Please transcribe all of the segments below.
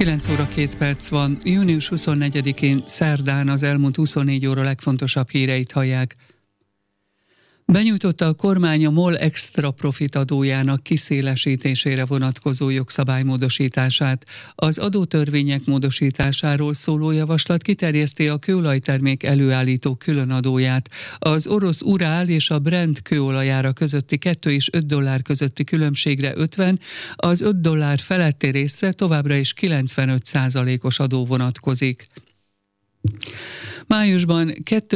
9 óra 2 perc van, június 24-én szerdán az elmúlt 24 óra legfontosabb híreit hallják. Benyújtotta a kormány a MOL extra profit adójának kiszélesítésére vonatkozó jogszabály módosítását. Az adótörvények módosításáról szóló javaslat kiterjeszti a kőolajtermék előállító különadóját. Az orosz Urál és a Brent kőolajára közötti 2 és 5 dollár közötti különbségre 50, az 5 dollár feletti részre továbbra is 95%-os adó vonatkozik. Májusban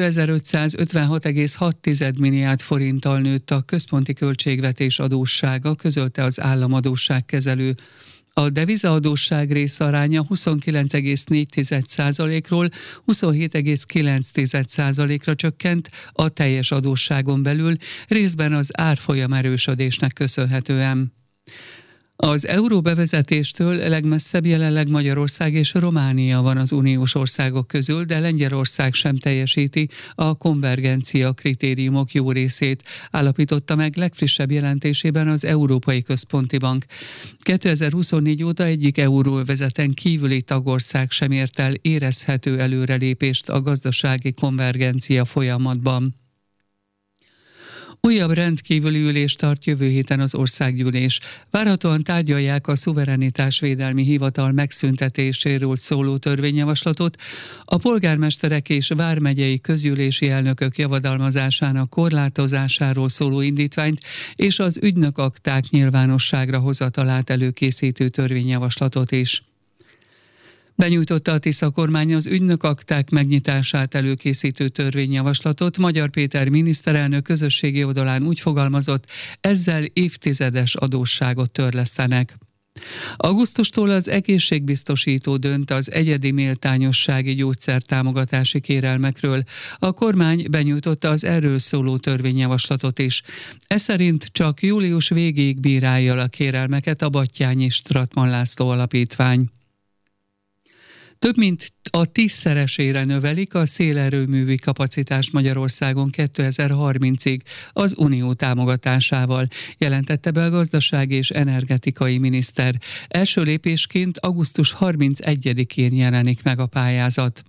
2556,6 milliárd forinttal nőtt a központi költségvetés adóssága, közölte az államadósságkezelő. A devizaadósság részaránya 29,4%-ról 27,9%-ra csökkent a teljes adósságon belül, részben az árfolyam erősödésnek köszönhetően. Az euró bevezetéstől legmesszebb jelenleg Magyarország és Románia van az uniós országok közül, de Lengyelország sem teljesíti a konvergencia kritériumok jó részét, állapította meg legfrissebb jelentésében az Európai Központi Bank. 2024 óta egyik euróövezeten kívüli tagország sem ért el érezhető előrelépést a gazdasági konvergencia folyamatban. Újabb rendkívüli ülést tart jövő héten az országgyűlés. Várhatóan tárgyalják a szuverenitásvédelmi hivatal megszüntetéséről szóló törvényjavaslatot, a polgármesterek és vármegyei közgyűlési elnökök javadalmazásának korlátozásáról szóló indítványt és az ügynökakták nyilvánosságra hozatalát előkészítő törvényjavaslatot is. Benyújtotta a Tisza kormány az ügynökakták megnyitását előkészítő törvényjavaslatot. Magyar Péter miniszterelnök közösségi oldalán úgy fogalmazott, ezzel évtizedes adósságot törlesztenek. Augusztustól az egészségbiztosító dönt az egyedi méltányossági gyógyszertámogatási kérelmekről. A kormány benyújtotta az erről szóló törvényjavaslatot is. Ez szerint csak július végéig bírálja a kérelmeket a Batthyány Stratman László Alapítvány. Több mint a 10-szeresére növelik a szélerőművi kapacitást Magyarországon 2030-ig az Unió támogatásával, jelentette be a gazdasági és energetikai miniszter. Első lépésként augusztus 31-én jelenik meg a pályázat.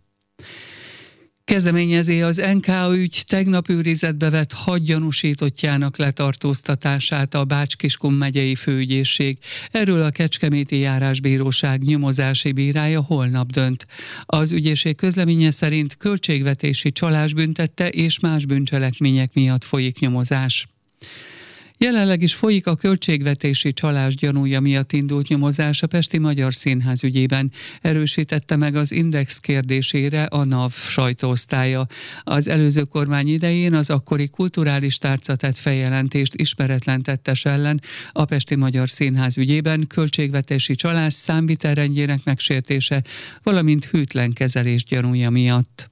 Kezdeményezi az NK ügy tegnap őrizetbe vett 6 gyanúsítottjának letartóztatását a Bács-Kiskun megyei főügyészség. Erről a Kecskeméti Járásbíróság nyomozási bírája holnap dönt. Az ügyészség közleménye szerint költségvetési csalás büntette és más bűncselekmények miatt folyik nyomozás. Jelenleg is folyik a költségvetési csalás gyanúja miatt indult nyomozás a Pesti Magyar Színház ügyében, erősítette meg az Index kérdésére a NAV sajtóosztálya. Az előző kormány idején az akkori kulturális tárca tett feljelentést ismeretlen tettes ellen a Pesti Magyar Színház ügyében költségvetési csalás számvitelrendjének megsértése, valamint hűtlen kezelés gyanúja miatt.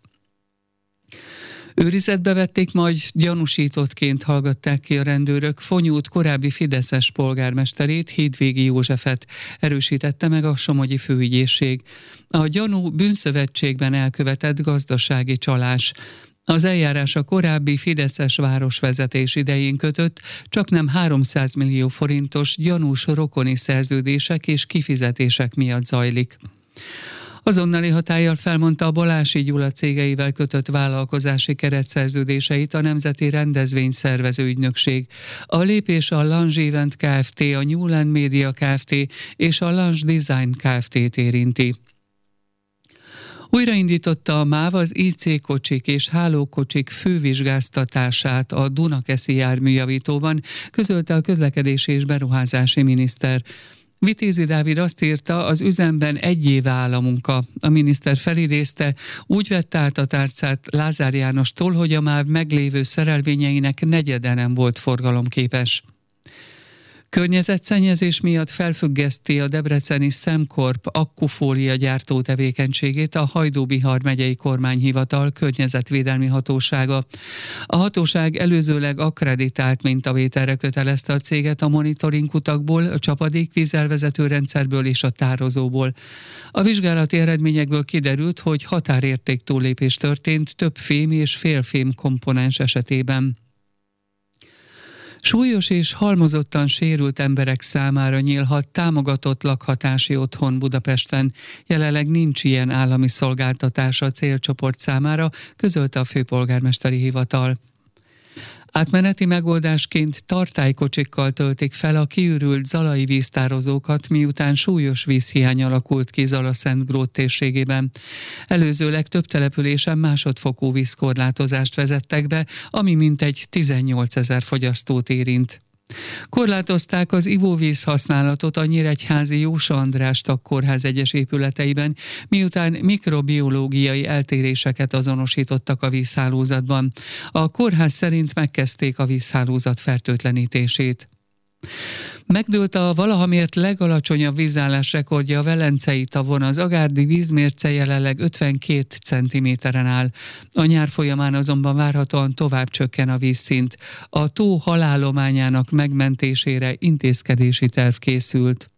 Őrizetbe vették, majd gyanúsítottként hallgatták ki a rendőrök Fonyód korábbi fideszes polgármesterét, Hídvégi Józsefet, erősítette meg a somogyi főügyészség. A gyanú bűnszövetségben elkövetett gazdasági csalás. Az eljárás a korábbi fideszes városvezetés idején kötött csaknem 300 millió forintos gyanús rokoni szerződések és kifizetések miatt zajlik. Azonnali hatállyal felmondta a Balási Gyula cégeivel kötött vállalkozási keretszerződéseit a Nemzeti Rendezvényszervező Ügynökség. A lépés a Lange Event Kft., a Newland Media Kft. És a Lange Design Kft-t érinti. Újraindította a MÁV az IC kocsik és hálókocsik fővizsgáztatását a Dunakeszi járműjavítóban, közölte a közlekedési és beruházási miniszter. Vitézi Dávid azt írta, az üzemben 1 éve áll a munka. A miniszter felidézte, úgy vette át a tárcát Lázár Jánostól, hogy a MÁV meglévő szerelvényeinek negyede nem volt forgalomképes. Környezetszennyezés miatt felfüggeszti a debreceni Szemkorp akkufólia gyártó tevékenységét a Hajdú-Bihar megyei kormányhivatal környezetvédelmi hatósága. A hatóság előzőleg akkreditált mintavételre kötelezte a céget a monitoring utakból, a csapadékvízelvezető rendszerből és a tározóból. A vizsgálati eredményekből kiderült, hogy határérték túllépés történt több fém és félfém komponens esetében. Súlyos és halmozottan sérült emberek számára nyílhat támogatott lakhatási otthon Budapesten. Jelenleg nincs ilyen állami szolgáltatás a célcsoport számára, közölte a főpolgármesteri hivatal. Átmeneti megoldásként tartálykocsikkal töltik fel a kiürült zalai víztározókat, miután súlyos vízhiány alakult ki Zala-Szentgrót térségében. Előzőleg több településen másodfokú vízkorlátozást vezettek be, ami mintegy 18 000 fogyasztót érint. Korlátozták az ivóvíz használatot a nyíregyházi Jósa András Kórház egyes épületeiben, miután mikrobiológiai eltéréseket azonosítottak a vízhálózatban. A kórház szerint megkezdték a vízhálózat fertőtlenítését. Megdőlt a valaha mért legalacsonyabb vízállás rekordja a Velencei tavon, az agárdi vízmérce jelenleg 52 cm-en áll. A nyár folyamán azonban várhatóan tovább csökken a vízszint. A tó halállományának megmentésére intézkedési terv készült.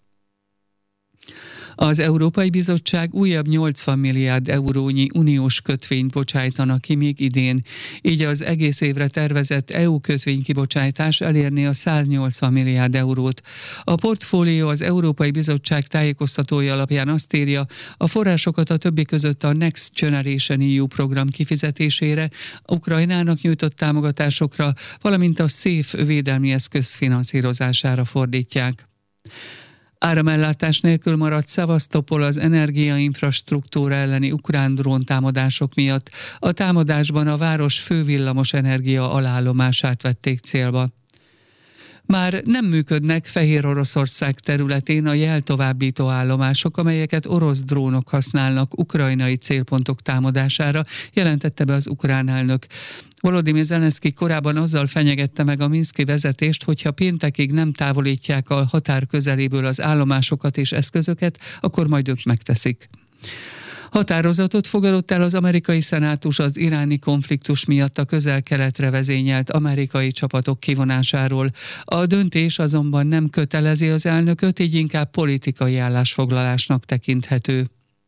Az Európai Bizottság újabb 80 milliárd eurónyi uniós kötvényt bocsájtana ki még idén, így az egész évre tervezett EU kötvénykibocsátás elérné a 180 milliárd eurót. A portfólió az Európai Bizottság tájékoztatója alapján azt írja, a forrásokat a többi között a Next Generation EU program kifizetésére, Ukrajnának nyújtott támogatásokra, valamint a SZÉF védelmi eszköz finanszírozására fordítják. Áramellátás nélkül maradt Szevasztopol az energiainfrastruktúra elleni ukrán dróntámadások miatt. A támadásban a város fővillamos energia alállomását vették célba. Már nem működnek Fehér Oroszország területén a jeltovábbító állomások, amelyeket orosz drónok használnak ukrajnai célpontok támadására, jelentette be az ukrán elnök. Volodymyr Zelenszky korábban azzal fenyegette meg a minszki vezetést, hogyha péntekig nem távolítják a határ közeléből az állomásokat és eszközöket, akkor majd ők megteszik. Határozatot fogadott el az amerikai szenátus az iráni konfliktus miatt a közel-keletre vezényelt amerikai csapatok kivonásáról. A döntés azonban nem kötelezi az elnököt, így inkább politikai állásfoglalásnak tekinthető.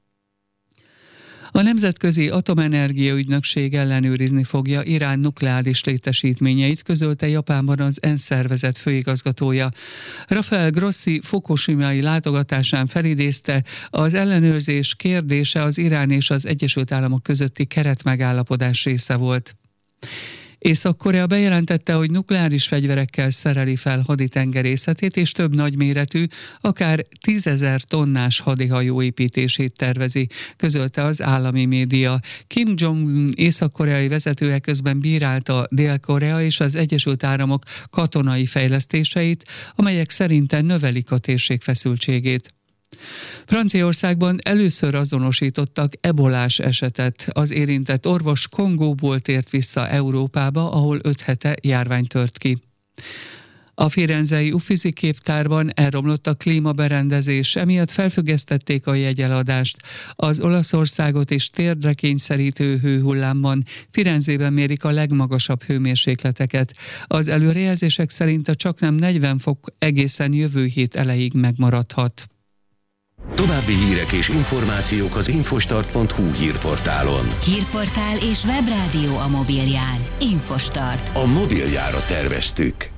A Nemzetközi Atomenergia Ügynökség ellenőrizni fogja Irán nukleáris létesítményeit, közölte Japánban az ENSZ szervezet főigazgatója. Rafael Grossi fukushimai látogatásán felidézte, az ellenőrzés kérdése az Irán és az Egyesült Államok közötti keretmegállapodás része volt. Észak-Korea bejelentette, hogy nukleáris fegyverekkel szereli fel haditengerészetét, és több nagyméretű, akár 10 000 tonnás hadihajó építését tervezi, közölte az állami média. Kim Jong-un észak-koreai vezetője közben bírálta Dél-Korea és az Egyesült Államok katonai fejlesztéseit, amelyek szerinte növelik a térség feszültségét. Franciaországban először azonosítottak ebolás esetet. Az érintett orvos Kongóból tért vissza Európába, ahol 5 hete járvány tört ki. A firenzei Uffizi képtárban elromlott a klímaberendezés, emiatt felfüggesztették a jegyeladást. Az Olaszországot és térdre kényszerítő hőhullámban Firenzében mérik a legmagasabb hőmérsékleteket. Az előrejelzések szerint a csaknem 40 fok egészen jövő hét elejéig megmaradhat. További hírek és információk az infostart.hu hírportálon. Hírportál és webrádió a mobilján. Infostart. A mobiljára terveztük.